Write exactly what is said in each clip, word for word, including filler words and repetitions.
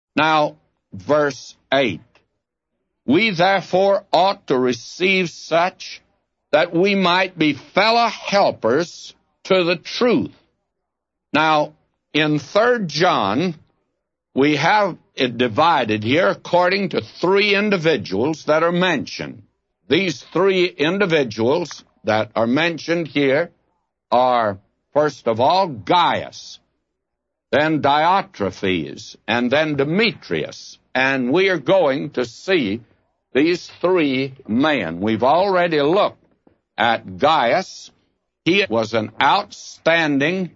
Now, verse eight. We therefore ought to receive such that we might be fellow helpers to the truth. Now, in Third John, we have it divided here according to three individuals that are mentioned. These three individuals that are mentioned here are, first of all, Gaius, then Diotrephes, and then Demetrius. And we are going to see these three men. We've already looked at Gaius. He was an outstanding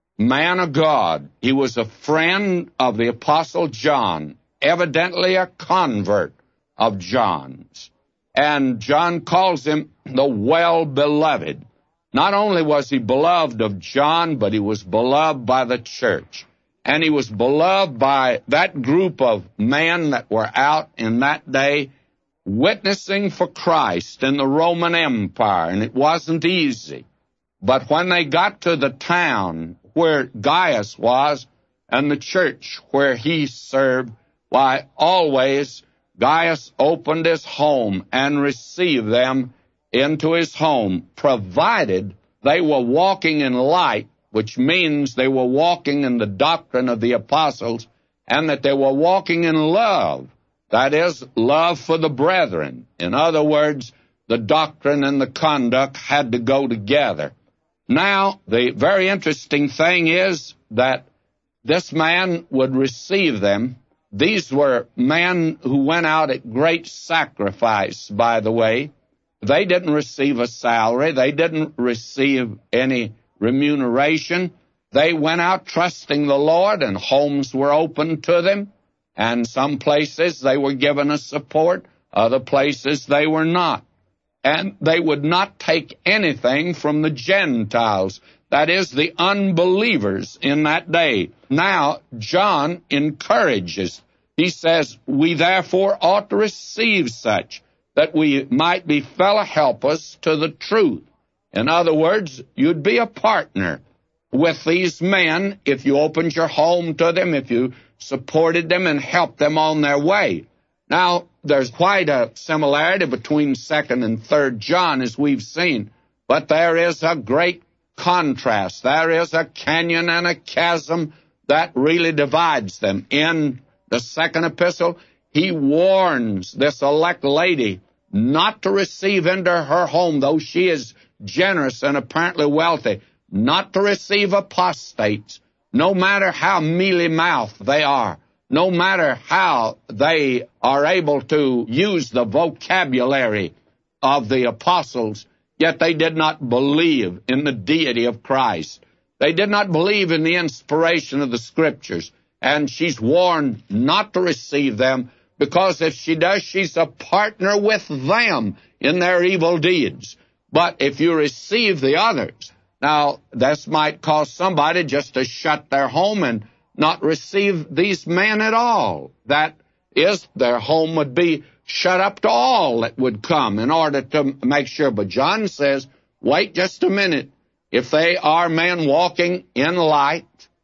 man of God. He was a friend of the Apostle John, evidently a convert of John's. And John calls him the well-beloved. Not only was he beloved of John, but he was beloved by the church. And he was beloved by that group of men that were out in that day witnessing for Christ in the Roman Empire. And it wasn't easy. But when they got to the town where Gaius was and the church where he served, why, always Gaius opened his home and received them into his home, provided they were walking in light, which means they were walking in the doctrine of the apostles, and that they were walking in love. That is, love for the brethren. In other words, the doctrine and the conduct had to go together. Now, the very interesting thing is that this man would receive them. These were men who went out at great sacrifice, by the way. They didn't receive a salary. They didn't receive any remuneration. They went out trusting the Lord, and homes were opened to them. And some places they were given a support, other places they were not. And they would not take anything from the Gentiles, that is, the unbelievers in that day. Now, John encourages. He says, we therefore ought to receive such, that we might be fellow helpers to the truth. In other words, you'd be a partner with these men if you opened your home to them, if you supported them and helped them on their way. Now, there's quite a similarity between Second and Third John, as we've seen, but there is a great contrast. There is a canyon and a chasm that really divides them. In the second epistle, he warns this elect lady not to receive into her home, though she is generous and apparently wealthy, not to receive apostates, no matter how mealy-mouthed they are, no matter how they are able to use the vocabulary of the apostles, yet they did not believe in the deity of Christ. They did not believe in the inspiration of the Scriptures, and she's warned not to receive them, because if she does, she's a partner with them in their evil deeds. But if you receive the others, now, this might cause somebody just to shut their home and not receive these men at all. That is, their home would be shut up to all that would come in order to make sure. But John says, wait just a minute. If they are men walking in light,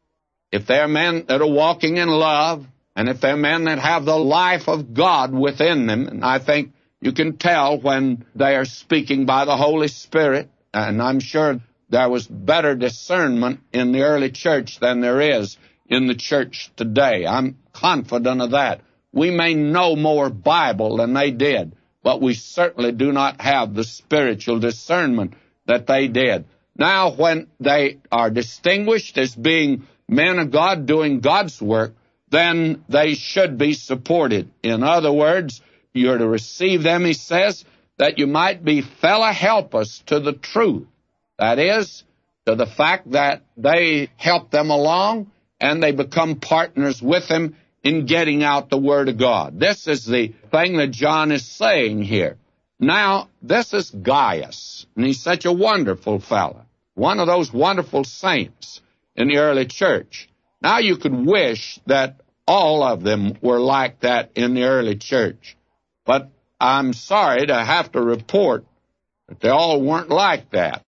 if they're men that are walking in love, and if they're men that have the life of God within them, and I think you can tell when they are speaking by the Holy Spirit, and I'm sure there was better discernment in the early church than there is in the church today. I'm confident of that. We may know more Bible than they did, but we certainly do not have the spiritual discernment that they did. Now, when they are distinguished as being men of God doing God's work, then they should be supported. In other words, you're to receive them, he says, that you might be fellow helpers to the truth. That is, to the fact that they help them along and they become partners with them in getting out the Word of God. This is the thing that John is saying here. Now, this is Gaius, and he's such a wonderful fellow, one of those wonderful saints in the early church. Now, you could wish that all of them were like that in the early church, but I'm sorry to have to report that they all weren't like that.